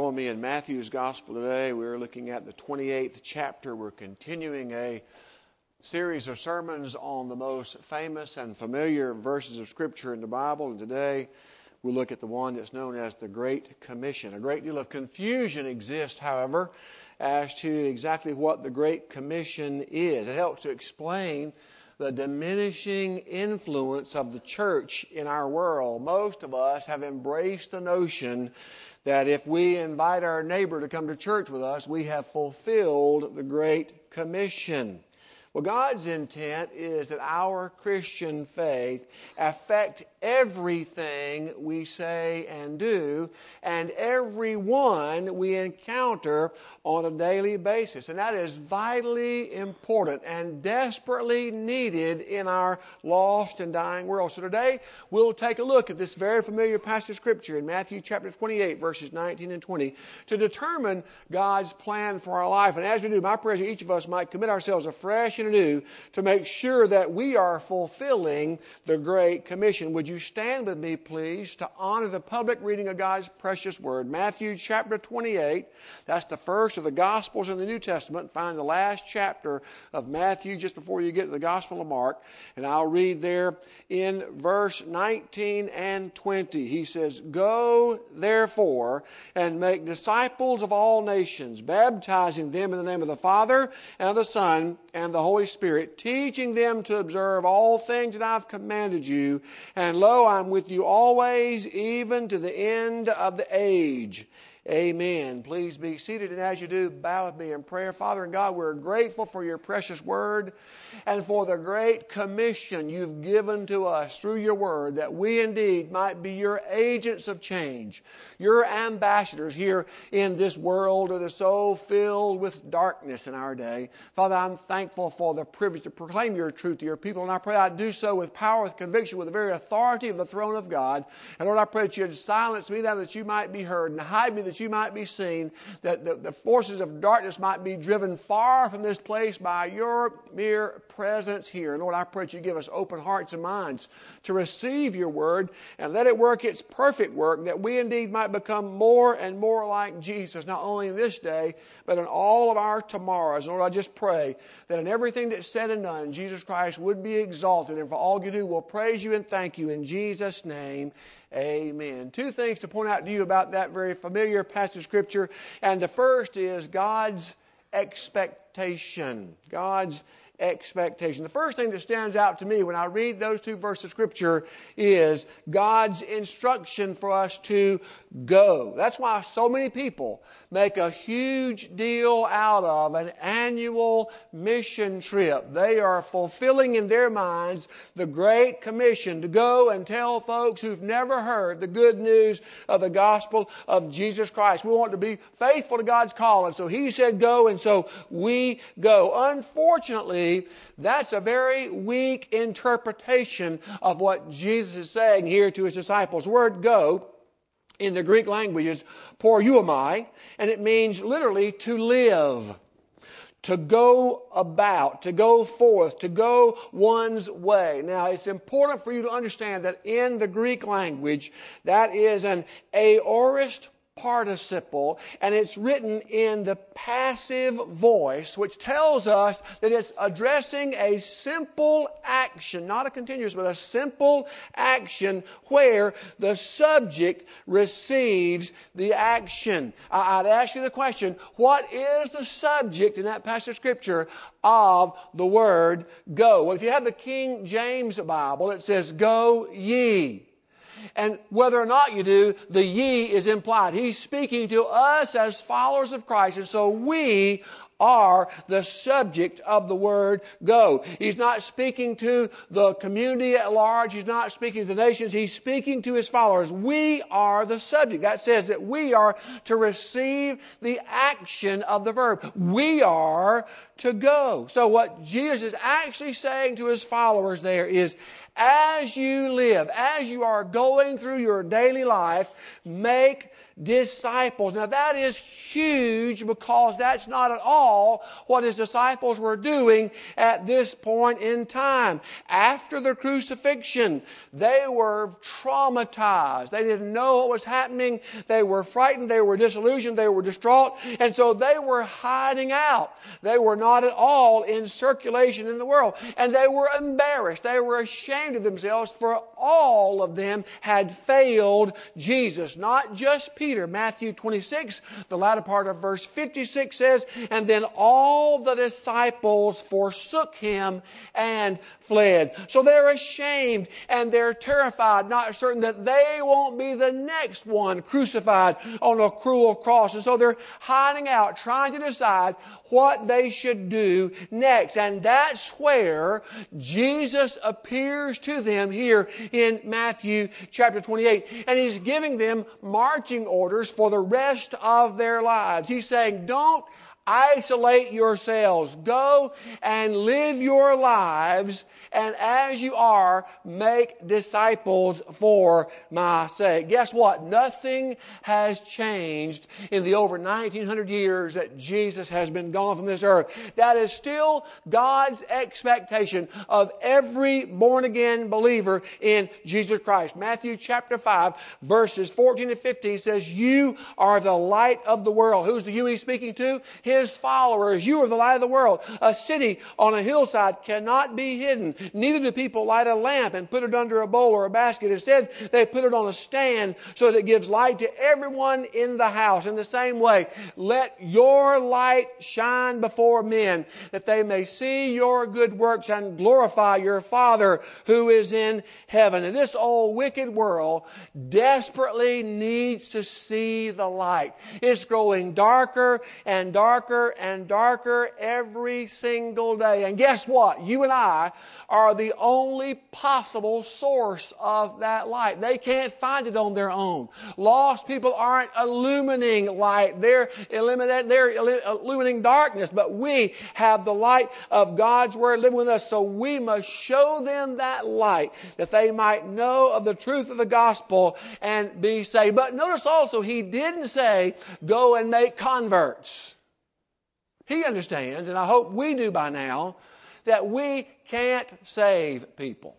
follow me in Matthew's Gospel today. We're looking at the 28th chapter. We're continuing a series of sermons on the most famous and familiar verses of Scripture in the Bible. And today we'll look at the one that's known as the Great Commission. A great deal of confusion exists, however, as to exactly what the Great Commission is. It helps to explain the diminishing influence of the church in our world. Most of us have embraced the notion that if we invite our neighbor to come to church with us, we have fulfilled the Great Commission. Well, God's intent is that our Christian faith affect everything we say and do, and everyone we encounter on a daily basis. And that is vitally important and desperately needed in our lost and dying world. So today, we'll take a look at this very familiar passage of Scripture in Matthew chapter 28, verses 19 and 20, to determine God's plan for our life. And as we do, my prayer is that each of us might commit ourselves afresh and anew to make sure that we are fulfilling the Great Commission. Would you stand with me, please, to honor the public reading of God's precious Word? Matthew chapter 28, that's the first of the Gospels in the New Testament. Find the last chapter of Matthew just before you get to the Gospel of Mark. And I'll read there in verse 19 and 20. He says, "Go, therefore, and make disciples of all nations, baptizing them in the name of the Father, and of the Son, and the Holy Spirit, teaching them to observe all things that I've commanded you. And lo, I'm with you always, even to the end of the age." Amen. Please be seated, and as you do, bow with me in prayer. Father and God, we're grateful for your precious Word and for the great commission you've given to us through your Word, that we indeed might be your agents of change, your ambassadors here in this world that is so filled with darkness in our day. Father, I'm thankful for the privilege to proclaim your truth to your people, and I pray I do so with power, with conviction, with the very authority of the throne of God. And Lord, I pray that you'd silence me, that you might be heard, and hide me that you might be seen, that the forces of darkness might be driven far from this place by your mere presence here. And Lord, I pray that you give us open hearts and minds to receive your word and let it work its perfect work, that we indeed might become more and more like Jesus, not only in this day, but in all of our tomorrows. And Lord, I just pray that in everything that's said and done, Jesus Christ would be exalted. And for all you do, we'll praise you and thank you in Jesus' name. Amen. Two things to point out to you about that very familiar passage of Scripture. And the first is God's expectation. God's expectation. The first thing that stands out to me when I read those two verses of Scripture is God's instruction for us to go. That's why so many people make a huge deal out of an annual mission trip. They are fulfilling in their minds the Great Commission to go and tell folks who've never heard the good news of the gospel of Jesus Christ. We want to be faithful to God's call, and so He said go, and so we go. Unfortunately, that's a very weak interpretation of what Jesus is saying here to His disciples. The word go in the Greek language is poreuomai, and it means literally to live, to go about, to go forth, to go one's way. Now, it's important for you to understand that in the Greek language, that is an aorist participle, and it's written in the passive voice, which tells us that it's addressing a simple action, not a continuous, but a simple action where the subject receives the action. I'd ask you the question, what is the subject in that passage of Scripture of the word go? Well, if you have the King James Bible, it says, "Go ye." And whether or not you do, the ye is implied. He's speaking to us as followers of Christ, and so we are the subject of the word go. He's not speaking to the community at large. He's not speaking to the nations. He's speaking to His followers. We are the subject. That says that we are to receive the action of the verb. We are to go. So what Jesus is actually saying to His followers there is, as you live, as you are going through your daily life, make disciples. Now that is huge because that's not at all what his disciples were doing at this point in time. After the crucifixion, they were traumatized. They didn't know what was happening. They were frightened. They were disillusioned. They were distraught. And so they were hiding out. They were not at all in circulation in the world. And they were embarrassed. They were ashamed of themselves, for all of them had failed Jesus. Not just Peter. Matthew 26, the latter part of verse 56 says, and then all the disciples forsook him and fled. So they're ashamed and they're terrified, not certain that they won't be the next one crucified on a cruel cross. And so they're hiding out, trying to decide what they should do next. And that's where Jesus appears to them here in Matthew chapter 28. And he's giving them marching orders for the rest of their lives. He's saying, don't isolate yourselves. Go and live your lives, and as you are, make disciples for my sake. Guess what? Nothing has changed in the over 1900 years that Jesus has been gone from this earth. That is still God's expectation of every born-again believer in Jesus Christ. Matthew chapter 5, verses 14 and 15 says, you are the light of the world. Who's the you he's speaking to? His followers. You are the light of the world. A city on a hillside cannot be hidden. Neither do people light a lamp and put it under a bowl or a basket. Instead, they put it on a stand so that it gives light to everyone in the house. In the same way, let your light shine before men, that they may see your good works and glorify your Father who is in heaven. And this old wicked world desperately needs to see the light. It's growing darker and darker and darker every single day. And guess what? You and I are the only possible source of that light. They can't find it on their own. Lost people aren't illuminating light. They're illuminating darkness. But we have the light of God's Word living with us. So we must show them that light, that they might know of the truth of the gospel and be saved. But notice also, he didn't say, go and make converts. He understands, and I hope we do by now, that we can't save people.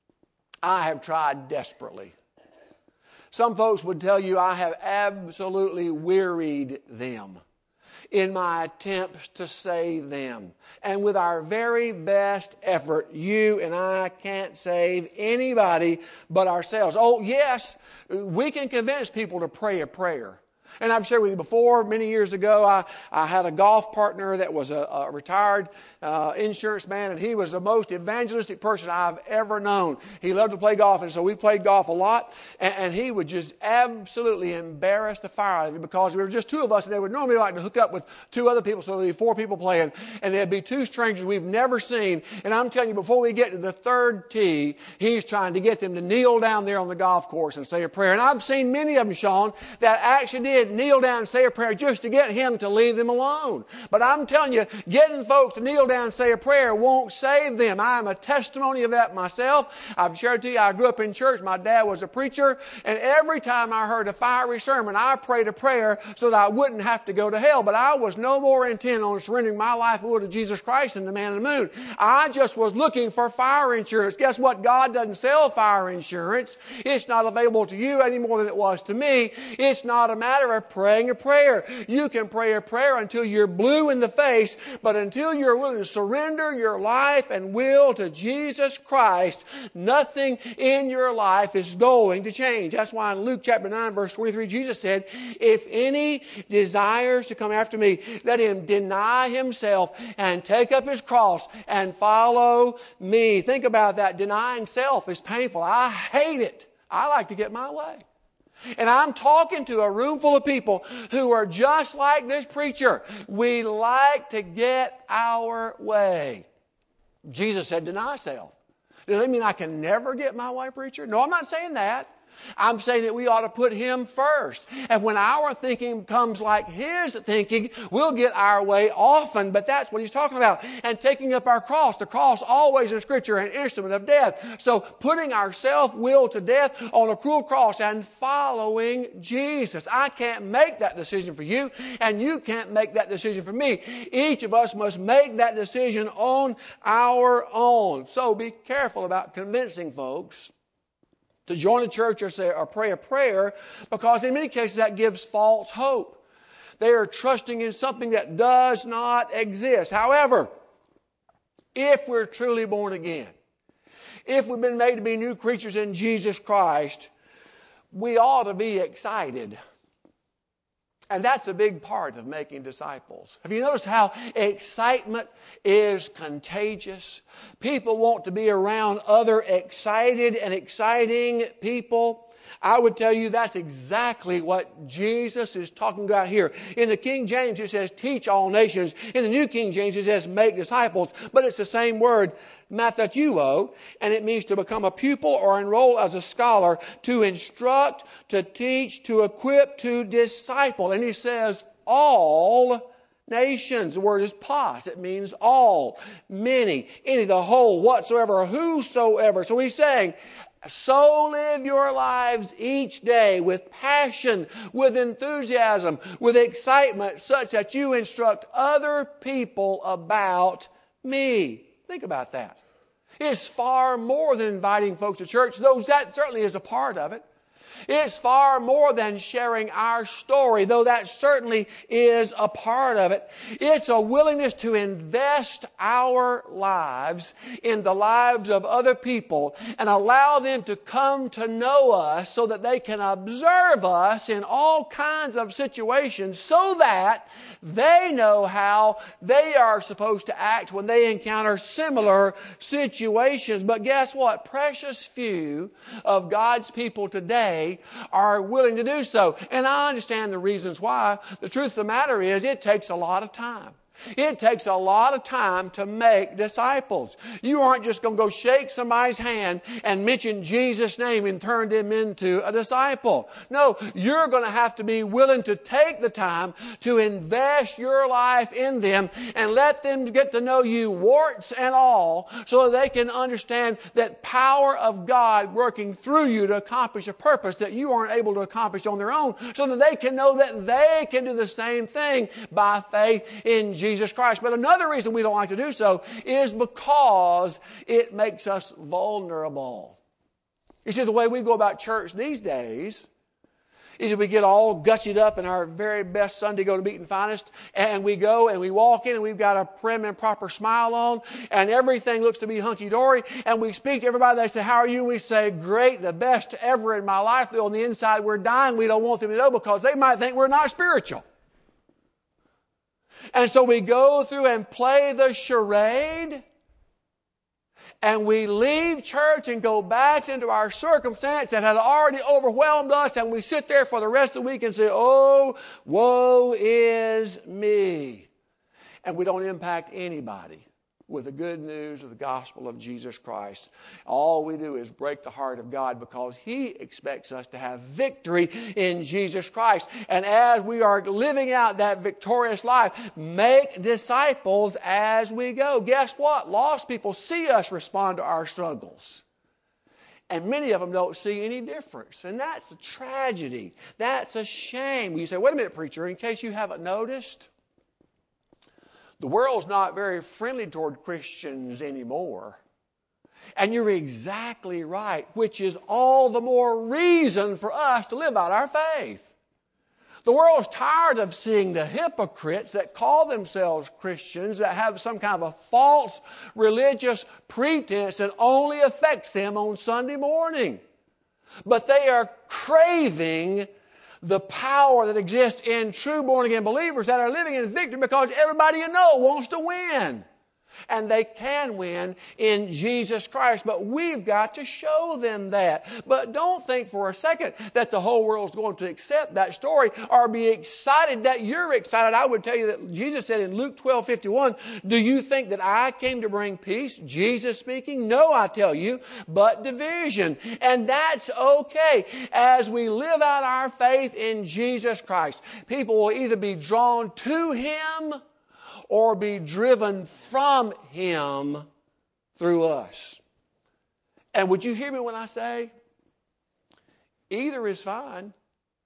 I have tried desperately. Some folks would tell you I have absolutely wearied them in my attempts to save them. And with our very best effort, you and I can't save anybody but ourselves. Oh, yes, we can convince people to pray a prayer. And I've shared with you before, many years ago, I had a golf partner that was a retired insurance man, and he was the most evangelistic person I've ever known. He loved to play golf, and so we played golf a lot, and he would just absolutely embarrass the fire out of me because we were just two of us, and they would normally like to hook up with two other people, so there'd be four people playing, and there'd be two strangers we've never seen. And I'm telling you, before we get to the third tee, he's trying to get them to kneel down there on the golf course and say a prayer. And I've seen many of them, Sean, that actually did kneel down and say a prayer just to get him to leave them alone. But I'm telling you, getting folks to kneel down and say a prayer won't save them. I am a testimony of that myself. I've shared to you, I grew up in church. My dad was a preacher, and every time I heard a fiery sermon, I prayed a prayer so that I wouldn't have to go to hell. But I was no more intent on surrendering my life to Jesus Christ than the man in the moon. I just was looking for fire insurance. Guess what? God doesn't sell fire insurance. It's not available to you any more than it was to me. It's not a matter of praying a prayer. You can pray a prayer until you're blue in the face, but until you're willing to surrender your life and will to Jesus Christ, nothing in your life is going to change. That's why in Luke chapter 9, verse 23, Jesus said, if any desires to come after me, let him deny himself and take up his cross and follow me. Think about that. Denying self is painful. I hate it. I like to get my way. And I'm talking to a room full of people who are just like this preacher. We like to get our way. Jesus said, deny self. Does that mean I can never get my way, preacher? No, I'm not saying that. I'm saying that we ought to put Him first. And when our thinking becomes like His thinking, we'll get our way often. But that's what He's talking about. And taking up our cross. The cross always in Scripture an instrument of death. So putting our self-will to death on a cruel cross and following Jesus. I can't make that decision for you, and you can't make that decision for me. Each of us must make that decision on our own. So be careful about convincing folks to join a church or pray a prayer, because in many cases that gives false hope. They are trusting in something that does not exist. However, if we're truly born again, if we've been made to be new creatures in Jesus Christ, we ought to be excited. And that's a big part of making disciples. Have you noticed how excitement is contagious? People want to be around other excited and exciting people. I would tell you that's exactly what Jesus is talking about here. In the King James it says teach all nations. In the New King James it says make disciples. But it's the same word, mathateuo, and it means to become a pupil or enroll as a scholar, to instruct, to teach, to equip, to disciple. And he says all nations. The word is pas. It means all, many, any, the whole, whatsoever, whosoever. So he's saying, so live your lives each day with passion, with enthusiasm, with excitement, such that you instruct other people about me. Think about that. It's far more than inviting folks to church, though that certainly is a part of it. It's far more than sharing our story, though that certainly is a part of it. It's a willingness to invest our lives in the lives of other people and allow them to come to know us so that they can observe us in all kinds of situations so that they know how they are supposed to act when they encounter similar situations. But guess what? Precious few of God's people today are willing to do so. And I understand the reasons why. The truth of the matter is it takes a lot of time. It takes a lot of time to make disciples. You aren't just going to go shake somebody's hand and mention Jesus' name and turn them into a disciple. No, you're going to have to be willing to take the time to invest your life in them and let them get to know you, warts and all, so that they can understand that power of God working through you to accomplish a purpose that you aren't able to accomplish on their own, so that they can know that they can do the same thing by faith in Jesus Christ. But another reason we don't like to do so is because it makes us vulnerable. You see, the way we go about church these days is that we get all gussied up in our very best Sunday go to meet and finest, and we go and we walk in and we've got a prim and proper smile on, and everything looks to be hunky-dory, and we speak to everybody. They say, how are you? We say, great, the best ever in my life. Though on the inside we're dying. We don't want them to know because they might think we're not spiritual. And so we go through and play the charade, and we leave church and go back into our circumstance that had already overwhelmed us, and we sit there for the rest of the week and say, oh, woe is me. And we don't impact anybody with the good news of the gospel of Jesus Christ. All we do is break the heart of God because He expects us to have victory in Jesus Christ. And as we are living out that victorious life, make disciples as we go. Guess what? Lost people see us respond to our struggles. And many of them don't see any difference. And that's a tragedy. That's a shame. You say, wait a minute, preacher, in case you haven't noticed, the world's not very friendly toward Christians anymore. And you're exactly right, which is all the more reason for us to live out our faith. The world's tired of seeing the hypocrites that call themselves Christians, that have some kind of a false religious pretense that only affects them on Sunday morning. But they are craving the power that exists in true born-again believers that are living in victory because everybody you know wants to win. And they can win in Jesus Christ. But we've got to show them that. But don't think for a second that the whole world is going to accept that story or be excited that you're excited. I would tell you that Jesus said in Luke 12:51, do you think that I came to bring peace? Jesus speaking. No, I tell you, but division. And that's okay. As we live out our faith in Jesus Christ, people will either be drawn to Him or be driven from Him through us. And would you hear me when I say, either is fine.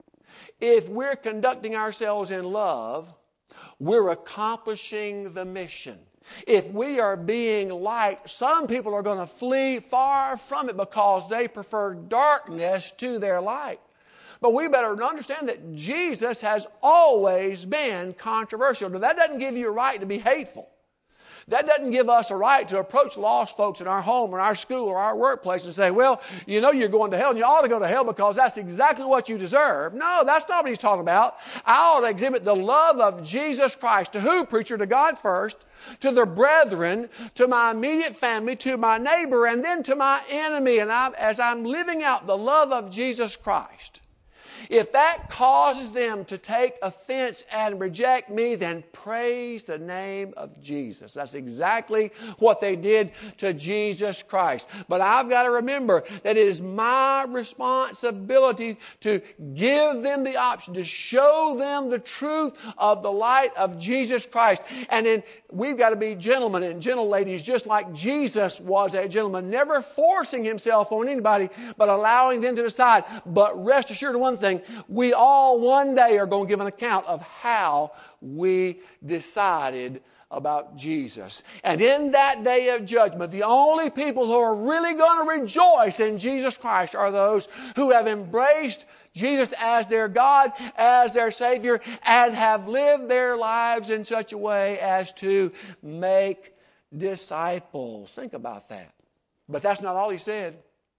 If we're conducting ourselves in love, we're accomplishing the mission. If we are being light, some people are going to flee far from it because they prefer darkness to their light. But we better understand that Jesus has always been controversial. Now, that doesn't give you a right to be hateful. That doesn't give us a right to approach lost folks in our home or our school or our workplace and say, well, you know you're going to hell and you ought to go to hell because that's exactly what you deserve. No, that's not what he's talking about. I ought to exhibit the love of Jesus Christ. To who, preacher? To God first, to the brethren, to my immediate family, to my neighbor, and then to my enemy. And as I'm living out the love of Jesus Christ, if that causes them to take offense and reject me, then praise the name of Jesus. That's exactly what they did to Jesus Christ. But I've got to remember that it is my responsibility to give them the option, to show them the truth of the light of Jesus Christ. And then we've got to be gentlemen and gentle ladies, just like Jesus was a gentleman, never forcing himself on anybody, but allowing them to decide. But rest assured of one thing, we all one day are going to give an account of how we decided about Jesus. And in that day of judgment, the only people who are really going to rejoice in Jesus Christ are those who have embraced Jesus as their God, as their Savior, and have lived their lives in such a way as to make disciples. Think about that. But that's not all he said.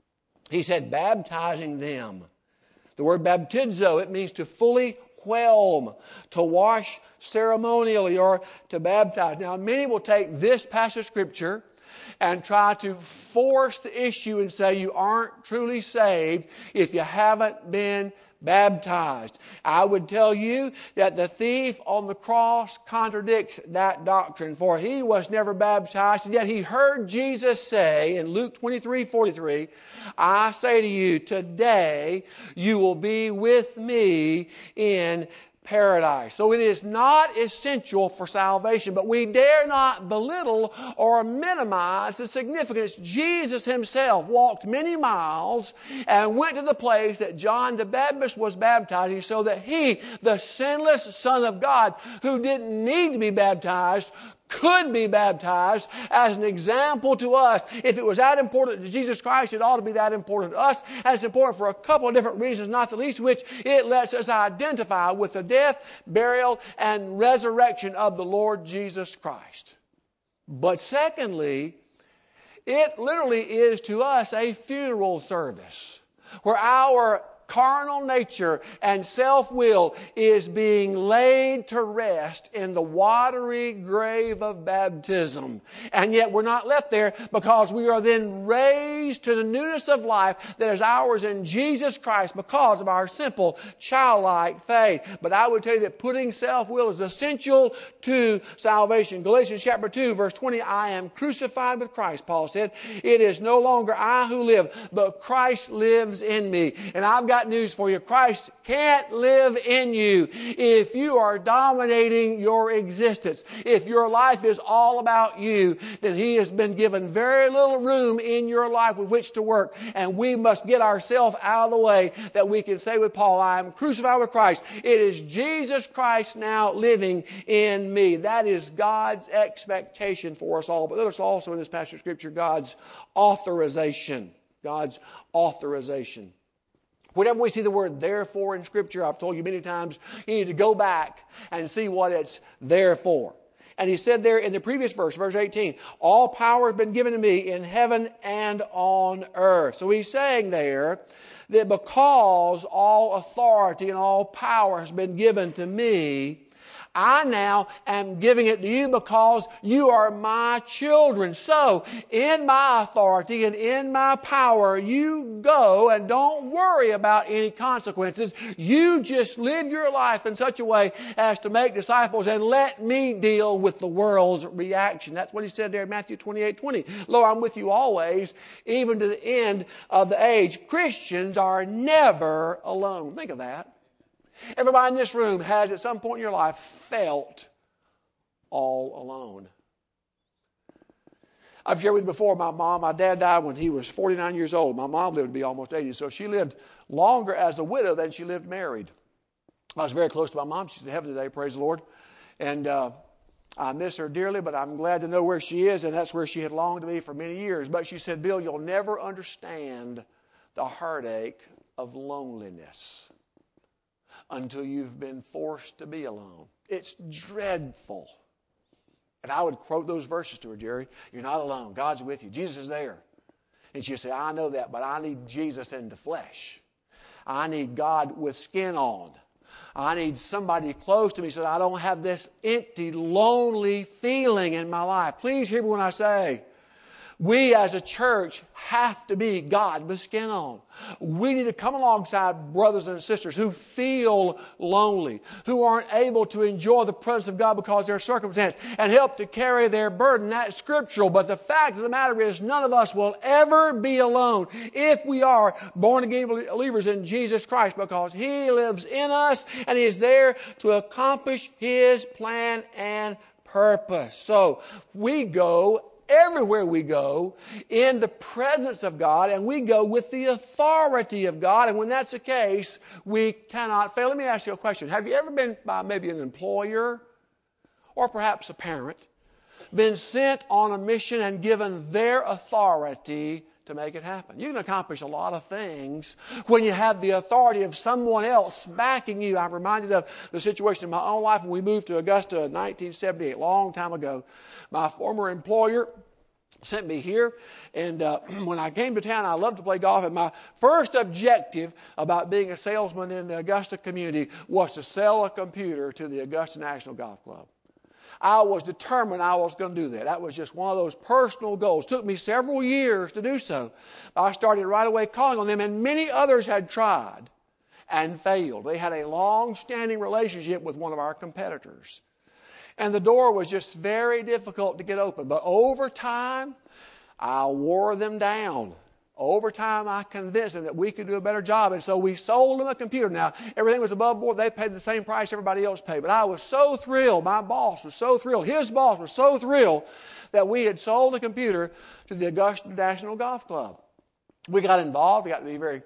He said, baptizing them. The word baptizo, it means to fully whelm, to wash ceremonially or to baptize. Now, many will take this passage of Scripture and try to force the issue and say you aren't truly saved if you haven't been baptized. I would tell you that the thief on the cross contradicts that doctrine, for he was never baptized, and yet he heard Jesus say in Luke 23:43, I say to you, today you will be with me in paradise. So it is not essential for salvation, but we dare not belittle or minimize the significance. Jesus himself walked many miles and went to the place that John the Baptist was baptizing so that he, the sinless Son of God, who didn't need to be baptized, could be baptized as an example to us. If it was that important to Jesus Christ, it ought to be that important to us. And it's important for a couple of different reasons, not the least of which it lets us identify with the death, burial, and resurrection of the Lord Jesus Christ. But secondly, it literally is to us a funeral service where our carnal nature and self-will is being laid to rest in the watery grave of baptism. And yet we're not left there, because we are then raised to the newness of life that is ours in Jesus Christ because of our simple childlike faith. But I would tell you that putting self-will is essential to salvation. Galatians chapter 2 verse 20, I am crucified with Christ, Paul said. It is no longer I who live, but Christ lives in me. And I've got news for you. Christ can't live in you if you are dominating your existence. If your life is all about you, then He has been given very little room in your life with which to work. And we must get ourselves out of the way that we can say with Paul, I am crucified with Christ. It is Jesus Christ now living in me. That is God's expectation for us all. But notice also in this passage of Scripture, God's authorization. God's authorization. Whenever we see the word therefore in Scripture, I've told you many times, you need to go back and see what it's there for. And he said there in the previous verse, verse 18, all power has been given to me in heaven and on earth. So he's saying there that because all authority and all power has been given to me, I now am giving it to you because you are my children. So, in my authority and in my power, you go and don't worry about any consequences. You just live your life in such a way as to make disciples and let me deal with the world's reaction. That's what he said there in Matthew 28:20. Lo, I'm with you always, even to the end of the age. Christians are never alone. Think of that. Everybody in this room has at some point in your life felt all alone. I've shared with you before, my dad died when he was 49 years old. My mom lived to be almost 80, so she lived longer as a widow than she lived married. I was very close to my mom. She's in heaven today, praise the Lord. And I miss her dearly, but I'm glad to know where she is, and that's where she had longed to be for many years. But she said, Bill, you'll never understand the heartache of loneliness until you've been forced to be alone. It's dreadful. And I would quote those verses to her, Jerry. You're not alone. God's with you. Jesus is there. And she'd say, I know that, but I need Jesus in the flesh. I need God with skin on. I need somebody close to me so that I don't have this empty, lonely feeling in my life. Please hear me when I say, we as a church have to be God with skin on. We need to come alongside brothers and sisters who feel lonely, who aren't able to enjoy the presence of God because of their circumstance, and help to carry their burden. That's scriptural. But the fact of the matter is, none of us will ever be alone if we are born-again believers in Jesus Christ, because He lives in us and He is there to accomplish His plan and purpose. So we go everywhere we go in the presence of God, and we go with the authority of God. And when that's the case, we cannot fail. Let me ask you a question. Have you ever been by maybe an employer or perhaps a parent, been sent on a mission and given their authority to make it happen? You can accomplish a lot of things when you have the authority of someone else backing you. I'm reminded of the situation in my own life when we moved to Augusta in 1978, a long time ago. My former employer sent me here, and when I came to town, I loved to play golf, and my first objective about being a salesman in the Augusta community was to sell a computer to the Augusta National Golf Club. I was determined I was going to do that. That was just one of those personal goals. It took me several years to do so. I started right away calling on them, and many others had tried and failed. They had a long-standing relationship with one of our competitors. And the door was just very difficult to get open. But over time, I wore them down. Over time, I convinced them that we could do a better job. And so we sold them a computer. Now, everything was above board. They paid the same price everybody else paid. But I was so thrilled. My boss was so thrilled. His boss was so thrilled that we had sold the computer to the Augusta National Golf Club. We got involved. We got to be very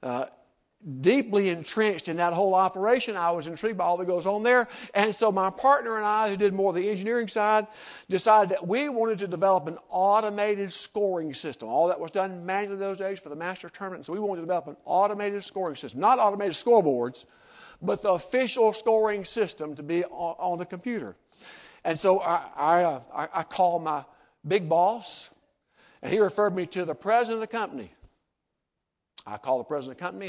deeply entrenched in that whole operation. I was intrigued by all that goes on there. And so my partner and I, who did more of the engineering side, decided that we wanted to develop an automated scoring system. All that was done manually those days for the Master Tournament. So we wanted to develop an automated scoring system. Not automated scoreboards, but the official scoring system to be on the computer. And so I called my big boss, and he referred me to the president of the company. I called the president of the company,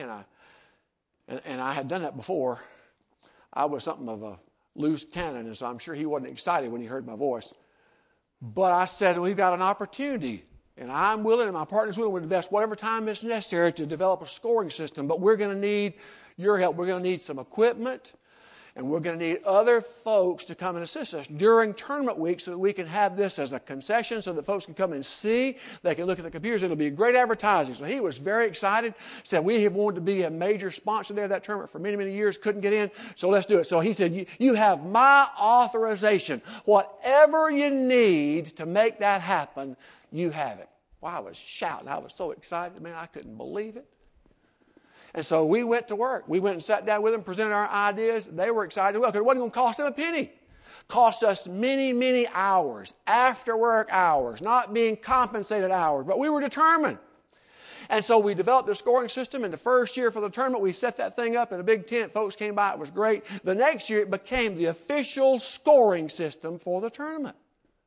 and I had done that before. I was something of a loose cannon, and so I'm sure he wasn't excited when he heard my voice. But I said, we've got an opportunity, and I'm willing, and my partner's willing to invest whatever time is necessary to develop a scoring system, but we're going to need your help. We're going to need some equipment, and we're going to need other folks to come and assist us during tournament week so that we can have this as a concession so that folks can come and see. They can look at the computers. It'll be great advertising. So he was very excited. Said, we have wanted to be a major sponsor there of that tournament for many, many years. Couldn't get in, so let's do it. So he said, you have my authorization. Whatever you need to make that happen, you have it. Well, I was shouting. I was so excited. Man, I couldn't believe it. And so we went to work. We went and sat down with them, presented our ideas. They were excited. Well, because it wasn't going to cost them a penny. Cost us many, many hours, after work hours, not being compensated hours. But we were determined. And so we developed the scoring system. In the first year for the tournament, we set that thing up in a big tent. Folks came by. It was great. The next year, it became the official scoring system for the tournament.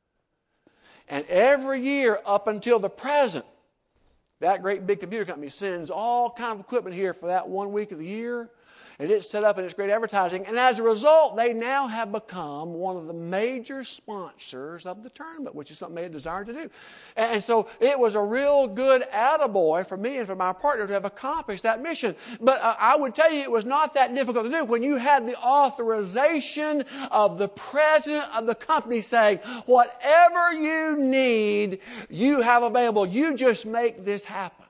And every year up until the present, that great big computer company sends all kind of equipment here for that 1 week of the year. And it's set up and it's great advertising. And as a result, they now have become one of the major sponsors of the tournament, which is something they had desired to do. And so it was a real good attaboy for me and for my partner to have accomplished that mission. But I would tell you it was not that difficult to do when you had the authorization of the president of the company saying, whatever you need, you have available. You just make this happen.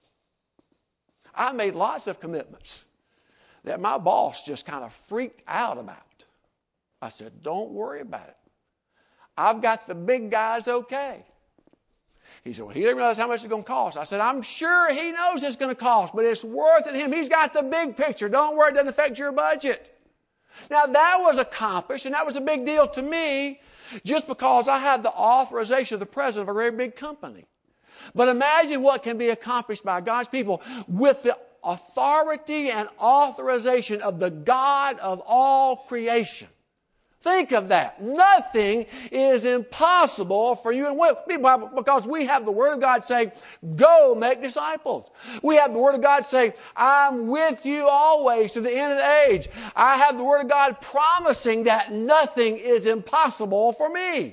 I made lots of commitments that my boss just kind of freaked out about. I said, don't worry about it. I've got the big guys okay. He said, well, he didn't realize how much it's going to cost. I said, I'm sure he knows it's going to cost, but it's worth it to him. He's got the big picture. Don't worry, it doesn't affect your budget. Now, that was accomplished, and that was a big deal to me just because I had the authorization of the president of a very big company. But imagine what can be accomplished by God's people with the authority and authorization of the God of all creation. Think of that. Nothing is impossible for you and me because we have the Word of God saying, go make disciples. We have the Word of God saying, I'm with you always to the end of the age. I have the Word of God promising that nothing is impossible for me.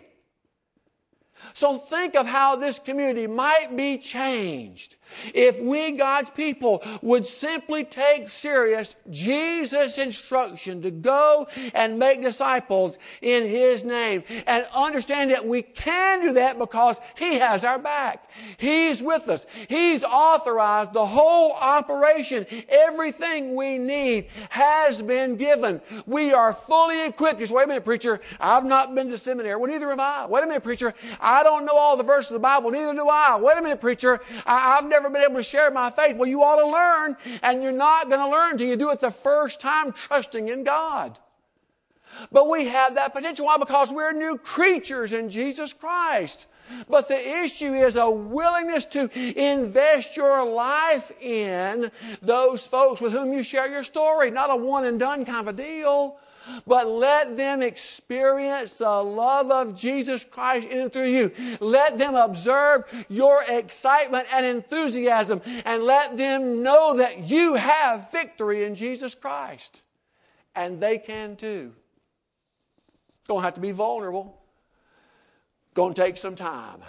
So think of how this community might be changed if we, God's people, would simply take serious Jesus' instruction to go and make disciples in His name and understand that we can do that because He has our back. He's with us. He's authorized the whole operation. Everything we need has been given. We are fully equipped. You say, wait a minute, preacher, I've not been to seminary. Well, neither have I. Wait a minute, preacher, I don't know all the verses of the Bible. Neither do I. Wait a minute, preacher, I've never been able to share my faith. Well, you ought to learn, and you're not going to learn until you do it the first time trusting in God. But we have that potential. Why? Because we're new creatures in Jesus Christ. But the issue is a willingness to invest your life in those folks with whom you share your story. Not a one and done kind of a deal. But let them experience the love of Jesus Christ in and through you. Let them observe your excitement and enthusiasm. And let them know that you have victory in Jesus Christ. And they can too. It's going to have to be vulnerable. It's going to take some time.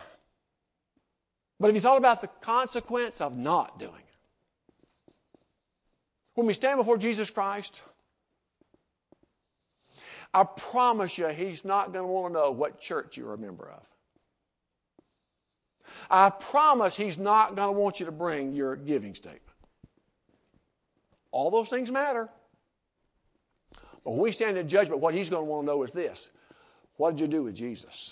But have you thought about the consequence of not doing it? When we stand before Jesus Christ, I promise you He's not going to want to know what church you're a member of. I promise He's not going to want you to bring your giving statement. All those things matter. But when we stand in judgment, what He's going to want to know is this. What did you do with Jesus?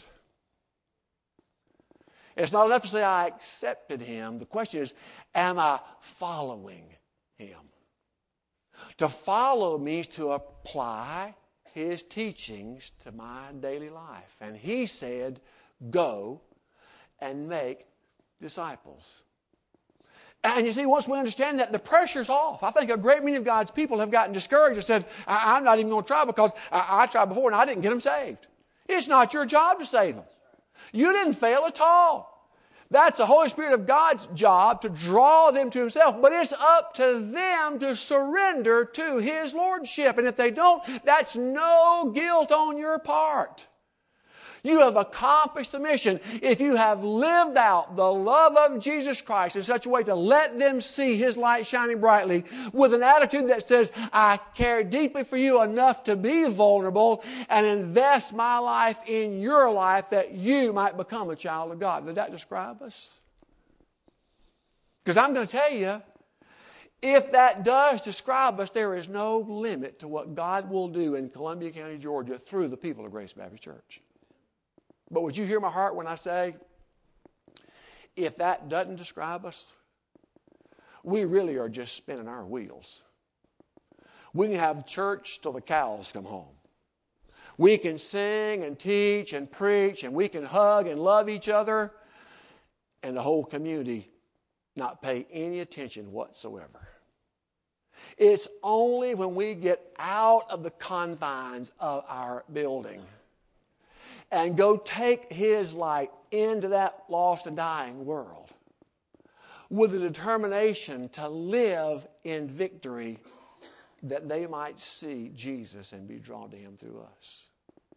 It's not enough to say I accepted Him. The question is, am I following Him? To follow means to apply His teachings to my daily life. And He said, go and make disciples. And you see, once we understand that, the pressure's off. I think a great many of God's people have gotten discouraged and said, I'm not even going to try because I tried before and I didn't get them saved. It's not your job to save them. You didn't fail at all. That's the Holy Spirit of God's job to draw them to Himself. But it's up to them to surrender to His Lordship. And if they don't, that's no guilt on your part. You have accomplished the mission if you have lived out the love of Jesus Christ in such a way to let them see His light shining brightly with an attitude that says, I care deeply for you enough to be vulnerable and invest my life in your life that you might become a child of God. Did that describe us? Because I'm going to tell you, if that does describe us, there is no limit to what God will do in Columbia County, Georgia through the people of Grace Baptist Church. But would you hear my heart when I say, if that doesn't describe us, we really are just spinning our wheels. We can have church till the cows come home. We can sing and teach and preach, and we can hug and love each other, and the whole community not pay any attention whatsoever. It's only when we get out of the confines of our building and go take His light into that lost and dying world with a determination to live in victory that they might see Jesus and be drawn to him through us.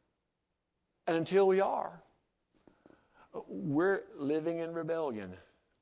And until we are, we're living in rebellion.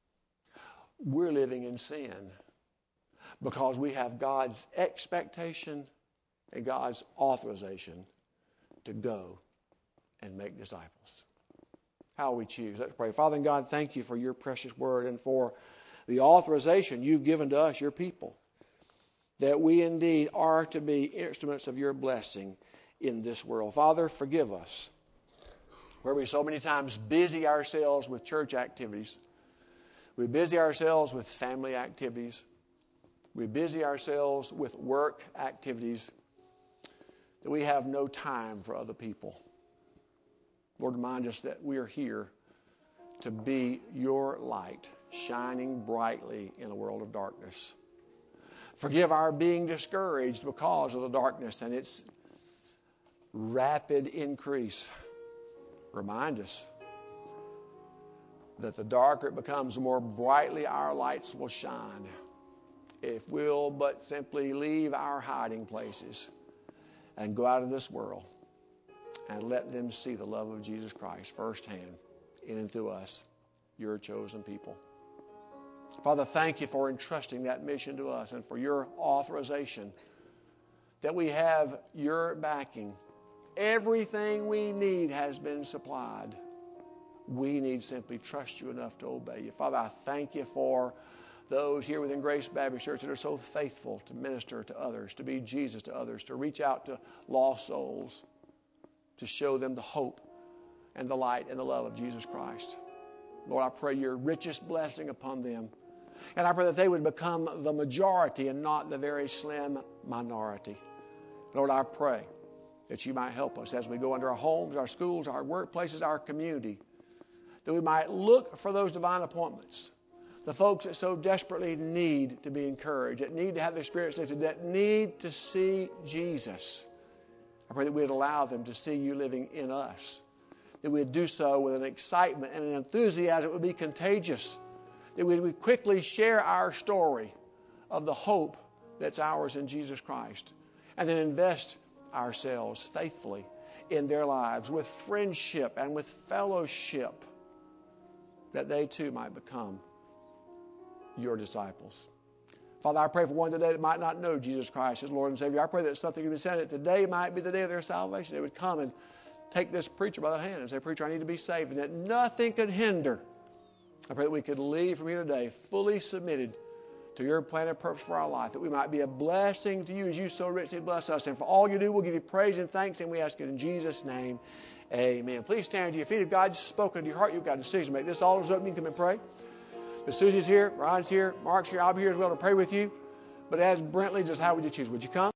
We're living in sin because we have God's expectation and God's authorization to go and make disciples. How we choose. Let's pray. Father and God, thank you for your precious word and for the authorization you've given to us, your people, that we indeed are to be instruments of your blessing in this world. Father, forgive us where we so many times busy ourselves with church activities. We busy ourselves with family activities. We busy ourselves with work activities that we have no time for other people. Lord, remind us that we are here to be your light, shining brightly in a world of darkness. Forgive our being discouraged because of the darkness and its rapid increase. Remind us that the darker it becomes, the more brightly our lights will shine if we'll but simply leave our hiding places and go out of this world and let them see the love of Jesus Christ firsthand in and through us, your chosen people. Father, thank you for entrusting that mission to us and for your authorization that we have your backing. Everything we need has been supplied. We need simply trust you enough to obey you. Father, I thank you for those here within Grace Baptist Church that are so faithful to minister to others, to be Jesus to others, to reach out to lost souls, to show them the hope and the light and the love of Jesus Christ. Lord, I pray your richest blessing upon them. And I pray that they would become the majority and not the very slim minority. Lord, I pray that you might help us as we go into our homes, our schools, our workplaces, our community, that we might look for those divine appointments, the folks that so desperately need to be encouraged, that need to have their spirits lifted, that need to see Jesus. I pray that we would allow them to see you living in us, that we would do so with an excitement and an enthusiasm that would be contagious, that we would quickly share our story of the hope that's ours in Jesus Christ, and then invest ourselves faithfully in their lives with friendship and with fellowship, that they too might become your disciples. Father, I pray for one today that might not know Jesus Christ as Lord and Savior. I pray that something can be said that today might be the day of their salvation. They would come and take this preacher by the hand and say, preacher, I need to be saved, and that nothing could hinder. I pray that we could leave from here today fully submitted to your plan and purpose for our life, that we might be a blessing to you as you so richly bless us. And for all you do, we'll give you praise and thanks, and we ask it in Jesus' name. Amen. Please stand to your feet. If God's spoken to your heart, you've got a decision to make. This altar's open. You can come and pray. But Susie's here, Ron's here, Mark's here. I'll be here as well to pray with you. But as Brent leads us, how would you choose? Would you come?